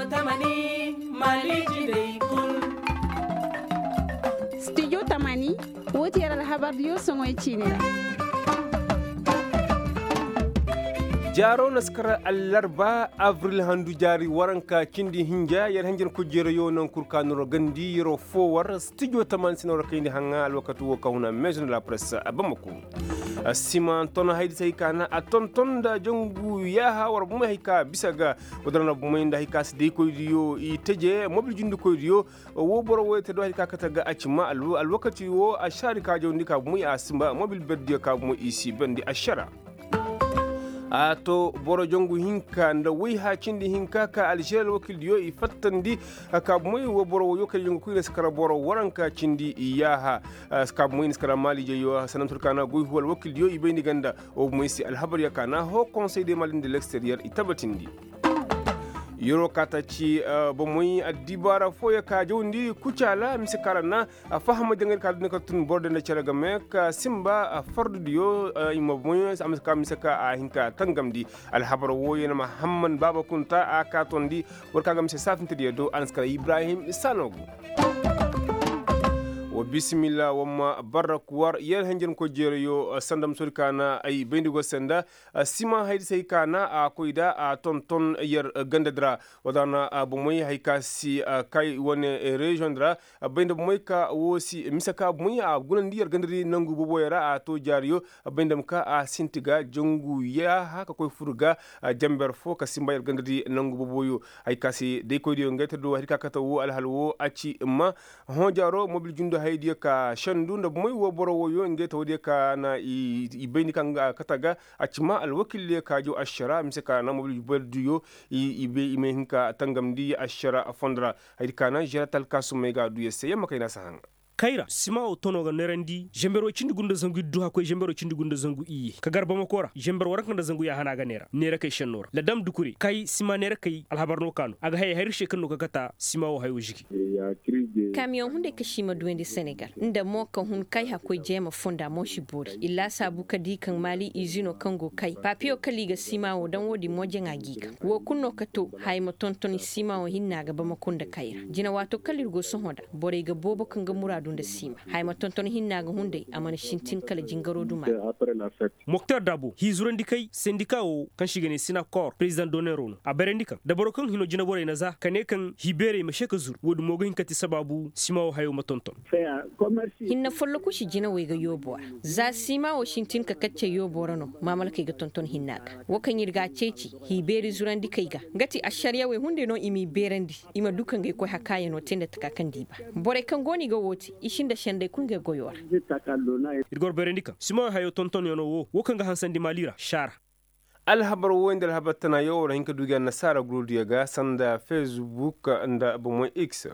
tamani mali jidai kul. Studio Tamani wote yara habar yo songo chinera. Jaro naskara allarba avril handu jari waranka kindi hinja yar hanjin kujero yo non kurkanuro gandi yoro forward studio taman sinoro kindi hanga alwakatu wo kauna maison de la presse abamako siman ton haydi say kana a ton da jongu yaha war buma hika bisaga wadana buma inda hika sde ko diyo i teje mobil jundu ko diyo wo boro wote do hika kataga acima alwakati wo a shari ka jondi ka buma a simba mobil beddiyo ka buma isi bandi ashara ato boro jongu hinka nda wi ha cindi hinka ka algel wakil yo i fattandi ka moy wo boro yo kal jongu kuina skara boro waranka cindi yaha ska moy skara mali je yo sanam turkana goy huwal wakil yo i bayni ganda o moy si alhabar yakana ho conseil des malines de l'extérieur itabatindi yoro kataci ba muy adibara foya ka jawndi kucala misikarana fahama dengal ka dun ka tun borde na ceraga mek simba fardu dio imma muy amska misaka a hinka tangamdi alhabar woyena muhammad baba kunta a katondi warka gam se safinti do anskara ibrahim sanogo wa bismillah wamma barakwar yel hanjen ko jere yo sandam surkana ay bendigo senda sima haydi say kana a koida a ton yer gandadra wadana bu moy hayka si kay woni region dra bende moy ka wosi misaka bu moy a gunandi yer gandari nangu bu boyara a to jariyo bendam ka a sintiga jongu ya haka koy furga jamber fo ka simba yer gandari nangu bu boyo hayka si de ko dio ngata do hayka kata wo alhalwo aci ma hon jaro mobil jundo haydi ka shandu da muy wo boro wo yo ngeta wodi ka na i bayni kan kataga acima alwakil ka jo ashara misaka na mobil balduyo i be ime hinka tangamdi ashara afondra haydi kana jeratal kasu mega duye sey makayna sahanga kaira sima o tono ga nerandi jembero cindi gunda zangu duha ko jembero cindi gunda zangu iye ka garba makora jembero waran da zangu ya hana ga nera kai shannora la dam dukuri kai sima nera kai alhabarno kanu aga hay hayr shekan ka kata sima o hayo jiki camion hunde kashima duende senegal nda moka hun kai hakoi jema fonda moshi bori illa sabu kadi kan mali izino kango kai papio kaliga sima o dan wodi moje ngagika wo kunno kato hay mo tontoni sima o hinna ga bama kunda kaira jina wato kalirgo sohoda bore ga bobo kan ga muradu da sima hay ma tonton hinna ga hunde amana shintin kala jingaro duma Mokhtar Dabo hizurandi kai sindika o kan shigane sina kor president donero a berendika da borokan hino jina bore na za kane kan hibere ma sheka zur wodu mogo hinkati sababu sima o hayo ma tonton hinna follo ku shi jina wega yobo za sima o shintin ka kacce yobo rano mamal kai ga tonton hinnaga wakan yirga ceci hibere zurandi kai ga gati ashariya we hunde no imi berandi ima dukan ga ko hakaya no tenda takakan diba bore kan goni ga woti ishinda shende kunge goyor irgor berendika sima hayo tonton yono wo kan ga hansandi malira shara alhabar wanda alhabatana yau hinka duga nasara gurdiya ga sanda facebook nda bumo x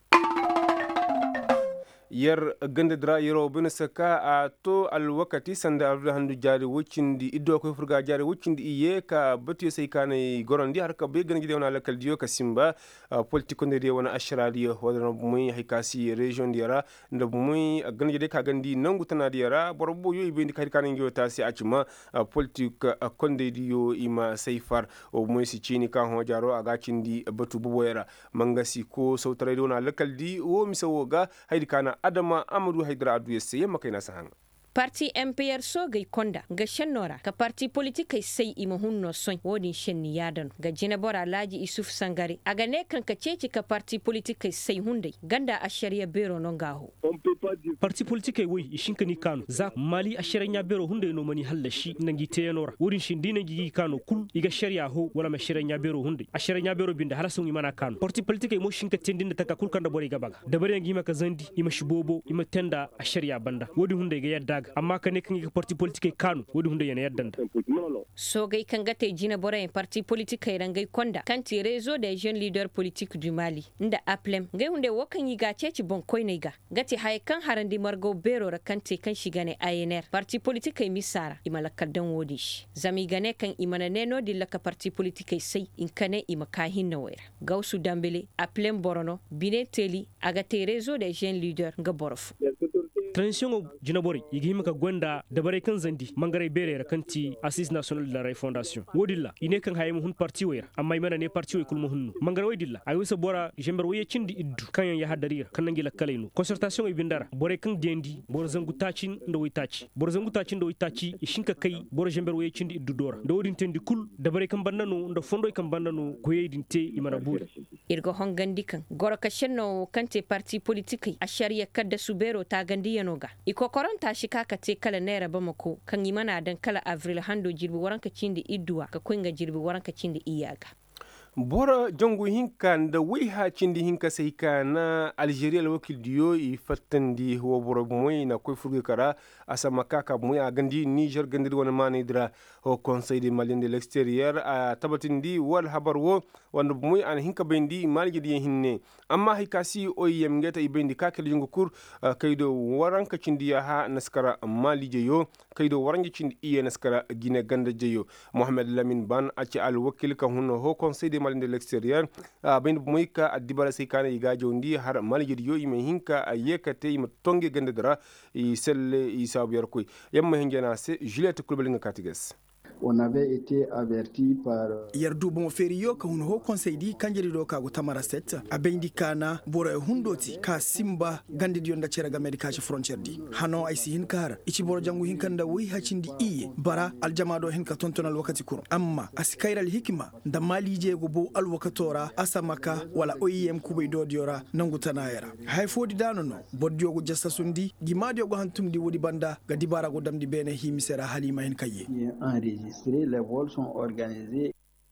yar ganda dra yero bin saka a to alwakati sanda alda handu jari wucindi iddo ko furga jari wucindi iye ka batiyo sai kana gorondi har ka be gana gide wana lakal diyo ka simba politiko ne wana ashraliyo wadana muy hikasi region diyara nda muy gana gide ka gandi nangu tana diyara borbo yo ibe ndikari kana ngiyo tasi acima politik konde diyo ima saifar o muy si chini ka ho jaro aga cindi batu buboyara mangasi ko sautare wana lakal di o misawo ga haydi kana adama amadu haidara adu yesse yamma kai nasa hanga parti MPR so gai konda ga shannora ka parti politique sai ima hunno son wodin shenni yadan ga jina bora laji isuf sangare aga ne kan ka ceci ka parti politique sai hunde ganda a sharia bero non gaho parti politique wai ishinka ni kanu za mali a sharia bero hunde no mani hallashi nangi teyanora wodin shindi nangi kanu kul iga sharia ho wala ma sharia bero hunde a sharia bero binda halasun imana kanu parti politique mo shinka tendinda taka kul kanda bore ga baga da bare ngi maka zandi ima shibobo ima tenda a sharia banda wodin hunde ga yadda amma kane kan yi parti politique kanu wodi hunde yana yaddanda so gai kan gate jina bora en parti politique rangai konda kanti réseau des jeunes leaders politiques du Mali nda aplem gai hunde wokan yi gace ci bon koy ga gati hay kan harandi margo bero ra kanti kan shigane ANR parti politique misara imala kaddan wodi zami gane kan imana neno dillaka parti politique sai in kane imaka hinna wera gausu dambele aplem borono bine teli agate réseau des jeunes leaders ga borofu transition jinabori igi himaka gwanda da bare kan zandi mangare bere kanti assise national de la refondation wodilla ine kan haymu hun parti wayra amma imana ne parti way kulmu hunnu mangare wodilla ay wisa bora jember waye cindi iddu kan ya hadarira kan nangi la kalainu concertation ibindara bore kan dendi bor zangu tacin ndo way taci bor zangu tacin ndo way taci ishinka kai bor jember waye cindi iddu dora ndo wodin tendi kul da bare kan bandano ndo fondo kan bandano ko yedin te imana buri irgo hongandi kan goro ka shenno kante parti politique a shari'a kadda subero ta gandi yanoga iko koronta shi kaka te kala naira bamako kan imana dan kala avril hando jirbi waranka cindi idduwa ka kunga jirbi waranka cindi iyaga bora jongu hinka da wiha cindi hinka sai kana Algeria la wakil diyo i fattandi ho boro moy na koy furge kara asama kaka moy a gandi Niger gandi wona mani dra au conseil des maliens de l'extérieur a tabatindi wal habar wo wanda moy an hinka bendi malji di hinne amma hikasi OIM ngeta i bendi kakel jongu kur kaydo waranka cindi ha naskara mali jeyo kaydo warangi cindi iye naskara gine ganda jeyo Mohamed Lamine Ban aci al wakil ka hunno ho conseil des maliens de l'extérieur ben moyka adibara sai kana iga jondi har malji yo ime hinka ayekate im tonge ganda dara i selle i sabiyar koy yamma hingena se Juliette Kulbalinga Katiges. On avait été averti par yardu bon feriyo ka ho conseil di kanjeri do ka gutamara set abendi kana bora hundoti ka simba gandi di onda cera ga medication frontier di hano ay si hin kara ichi boro jangu hin kanda wi hacindi iye bara aljama do hin ka tontonal wakati kur amma asikairal hikima da malije go bo al wakatora asamaka wala OIM kubay do diora nangu tanayara hay fodi danono boddio go jassa sundi gi madio go hantumdi wodi banda ga dibara go damdi bene himisera halima hin kaye les vols sont organisés.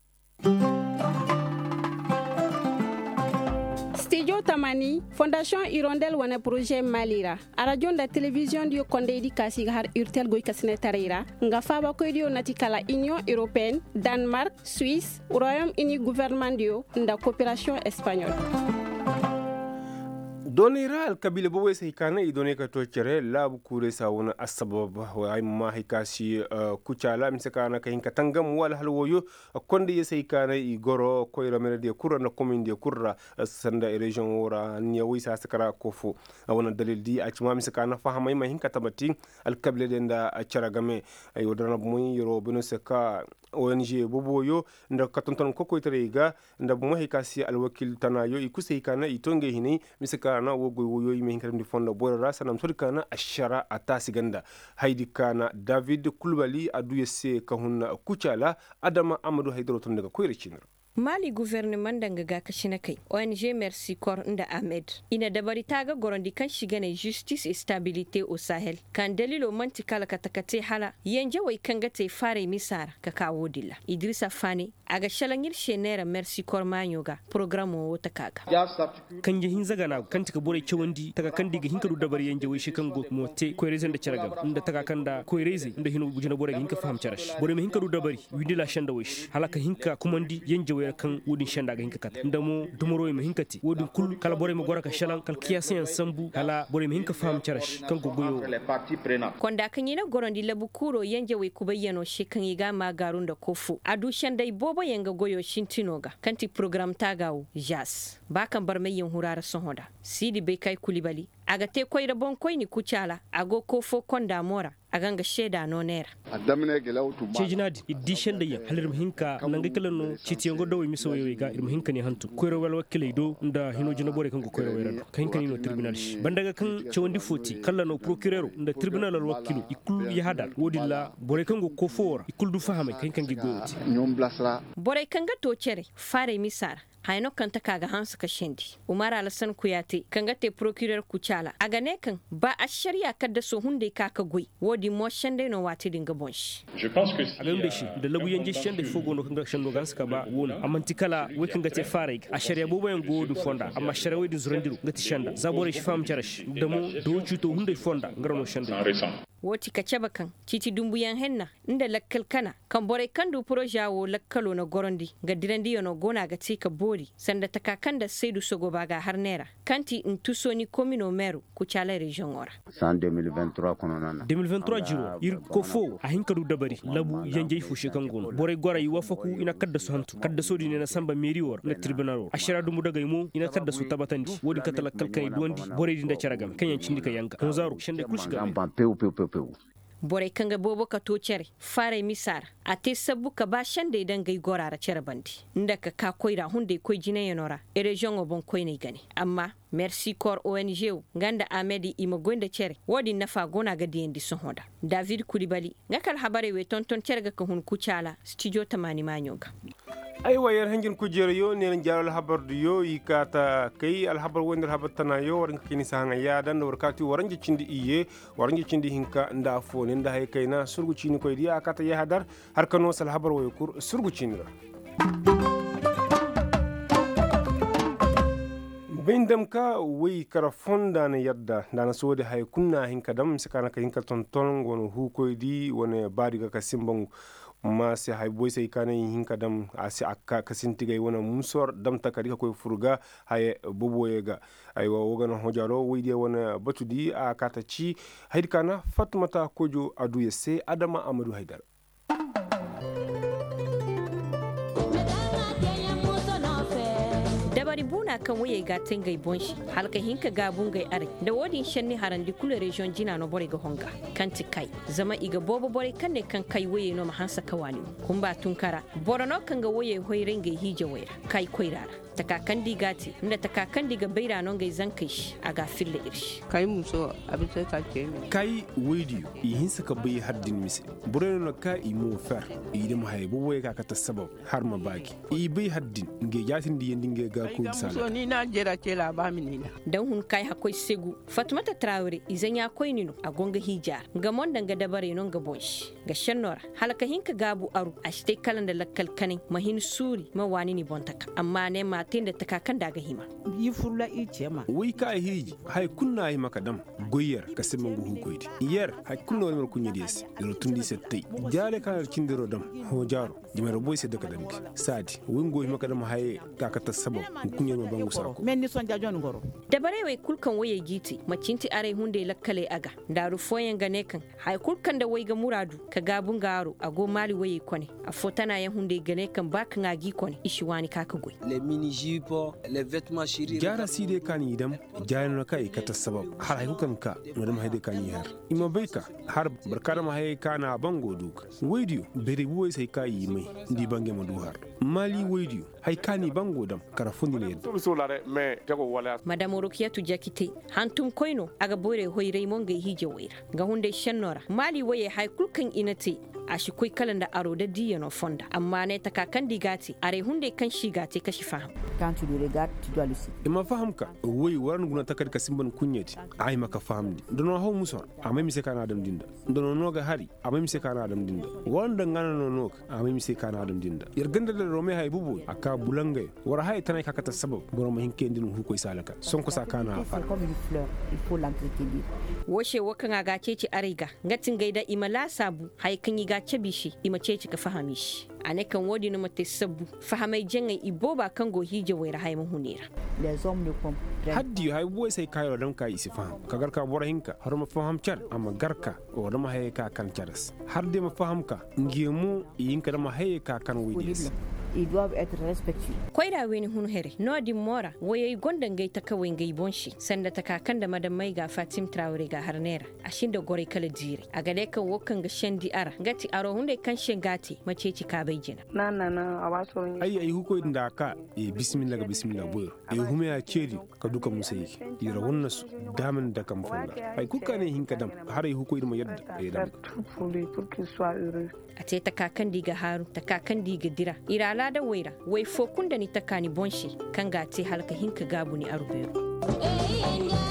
Studio Tamani, Fondation Hirondelle wana projet Malira. A radio da télévision dio konde di kasi har urtel goy kasine tarira. Nga faba ko dio natikala Union Européenne, Danemark, Suisse, Royaume-Uni gouvernement dio nda coopération espagnole. donira alkabila bo wese hikana i done ka to cere labu kure sawuna asbab wa ay ma hikasi kucala mi sekana ka hinka tangam wala halwoyo konde yese hikana i goro ko iramere de kurra na commune de kurra sanda e region wora nya wisa sakara kofu wona dalil di acima mi sekana fahama ma hinka tabati alkabila de nda caragame ay wodana mo yoro beno seka ONG boboyo nda katonton koko itrega nda mo hikasi alwakil tanayo i kuse hikana i tonge hini mi sekana na wogo woyo yime hinkaram di fonda bora rasa nam surkana ashara atasi ganda haidi kana David Kulbali adu yesse kahunna kucala Adama Amadou Haidaro ton daga koyre cinira Mali gouvernement danga ga kashina kai ONG Merci Corps nda Ahmed ina dabari taga gorondi kan shigane justice et stabilité au Sahel kan dalilo mantikala katakate hala yanje wai kanga te fare misara ka kawo dilla Idrissa Fani aga shalangir shenera Merci Corps manyoga programme wota kaga kan je hin zaga na kan tika bore cewandi taga kan diga hinka du dabari yanje wai shikan go mote ko rezen da caraga inda taga kanda ko reze inda hinu bujina bore hinka faham carash bore me hinka du dabari windila shanda wai halaka hinka kumandi yanje kan wodin shanda ga hinkata ndamo dumoro e hinkati wodin kul kala bore mo goraka shalan kal kiyasen sambu kala bore me hinka fam charash kan gogoyo konda kan yina gorondi labu kuro yanje we kubayyano shi kan yiga magarun da kofu adu shandai bobo yanga goyo shintinoga kanti program tagawo jas bakan bar mai yin hurara sohoda sidi be kai kulibali aga te koyra bon koyni kucala ago kofo konda mora aganga sheda no nera cejinadi iddi shenda ya halir hinka nanga kalano citiyango do mi so yoga irm hinka ni hantu koyro wal wakile do nda hino jina bore kango koyro wera kan kan no tribunal bandaga kan cewandi foti kallano procureur nda tribunal al wakilu ikul ya hada wodilla bore kango ko for ikul du fahame kan kan gi goti bore kanga to cere fare misara hayno kanta kaga hansu ka shendi Umar Alasan Kuyate kanga te procureur kucala aga ne kan ba a shari'a kadda so hunde kaka goi wodi mo shende no wati dinga bonshi je pense que aga nde shi da labu yanje shende fogo no kanga shendo ganska ba wona amantikala we kanga te fare a shari'a bobo en godu fonda amma shari'a we din zurandiru ngati shanda zabore shi fam charash da mo do chuto hunde fonda ngarano shende woti ka cabakan titi dumbuyan henna inda lakkal kana kan bore kandu projawo lakkalo na gorondi ga dirandi yono gona ga tika bori sanda takakan da saidu sogo baga har nera kanti in tusoni komino meru ku chala region ora san 2023 kono nana 2023 jiro ir ko fo a hinkadu dabari labu yanjay fu shekan gon bore gora yi wafaku ina kadda su hantu kadda sodi ne na samba meri wor na tribunal wor ashira dumu daga imo ina kadda su tabatandi wodi katala kalkan dondi bore dinda caragam kanyan cindika yanka ko zaro shende kulshiga bore kanga bobo ka to cere fare misar ate sabu ka ba shande idan gai gorara cere bandi inda ka koira hunde koy jine yanora e region obon koy ne gani amma merci corps ONG ganda amedi imagonda cere wodi nafa gona ga diendi son hoda David Kulibali ngakal habare we tonton cere ga ka hun kucala studio tamani manyoga ay wayar hangin kujere yo ne jaral habar du yo ikata kai al habar wondir habar tana yo waran kini sanga ya dan warkati waran cindi iye waran cindi hinka nda fone nda hay kaina surgu cini koy dia akata ya hadar har kano sal habar way kur surgu cini ra bindam ka way kara fonda na yadda dana sode hay kunna hinka dam sikana ka hinka tonton gono hu koy di wona badiga ka simbangu ma se hay boy sai kana hinka dam asi akka kasintigai wona musor dam takari ka koy furga hay boboyega aywa wogana hojaro weydi wona batudi a kata ci haydi kana fatmata kojo aduye se adama amadou haydara dabari buna kan waye ga tengai bonshi halka hinka ga bungai are da wodin shanni harandi kula region jina no bore ga honga kanti kai zama iga bobo bore kan ne kan kai waye no mahansa kawani kumba tunkara borono kan ga waye hoiren ga hije wayra kai koirara takakan digati inda takakan diga beira non ga zankai shi aga fille irshi kai muso abin sai ka ke ne kai weydi i hinsa ka bai haddin mise bureno no ka i mo fer i dem hay bo way ka ta sabab har ma baki i bai haddin nge jatin di yendinge ga ko sala so ni na jera ce la ba minina dan hun kai hakoi segu fatmata traore izan ya koi nino a gonga hija ga mon danga dabare non ga bonshi ga shannora halaka hinka gabu aru ashte kalan da lakkal kane mahin suri ma wani ni bontaka amma ne matin da takakan daga hima yi furla i ce ma wai ka hiji hay kunna yi makadam goyar ka siman gu hukoydi yer hay kunna wal kunya des do tundi settay jale kan cindiro dam ho jaro jimaro boy se daga dam sadi wingo yi makadam hay ka ka tasabab kunya ma bangu sako men ni son jajon ngoro dabare wai kulkan waye giti macinti are hunde lakkale aga daru foyen gane kan hay kulkan da wai ga muradu ka gabun garo ago mali waye kone a fotana ya hunde gane kan baka ngagi kone ishwani kaka goy les mini jupes les vêtements chéris jara side kan idam jayno kai ka tasabab har hay kukan ka madam hayde kan yar ima baika har barkara ma hay kana bango duk waydio bere buwe sai kai mai ndi bange ma duhar mali waydio hay kani bango dam kara fundi ne madam Rukiyatu jakite hantum koino aga bore hoyre monga hije wayra ga hunde shannora mali waye hay kulkan inate a shi koi kalan da aro da diyano fonda amma ne takakan digati are hunde kan shiga te kashi faham quand tu le regardes tu dois le see ima fahamka wai waran guna takar ka simban kunyeti ai maka fahamdi dono haw musor amai mise kana adam dinda dono noga hari amai mise kana adam dinda wanda ngana no nok amai mise kana adam dinda yarganda da rome hay bubu aka bulangai wara hay tanai kaka ta sabab goro hinke ndin hu koy salaka sonko sa kana afar comme une fleur il faut l'entretenir woshe wakan aga ceci ariga ngatin gaida imala sabu hay kan yi gace bishi ima ceci ka fahami shi ane kan wodi no mate sabu fahamai jenga iboba kan go hije wayra hay mun hunira les hommes ne comprennent haddi hay boy sai kayo dan kai isi faham kagar ka bora hinka har ma faham char amma garka o da ma hay ka kan charas har de ma faham ka ngemu yinka da ma hay ka kan widis ils doivent être respectueux koira weni hun here no di mora waye gondan gai ta kawai gai bonshi sanda ta kakan da madam mai ga Fatim Traore ga harnera ashin da gore kala jire a gade kan wokan ga shendi ara gati aro hunde kan shengati mace ci ka bai jina na awaso ai huko inda ka bismillah ga bismillah boy hume ya ceri ka duka musa yi ira wannan su damin da kan funda ai kuka ne hinka dam har huko irma yadda dam a ce ta kakan diga haru ta kakan diga dira ira la da waira wai fokun da ni takani bonshi kan ga ce halka hinka gabu ni arubero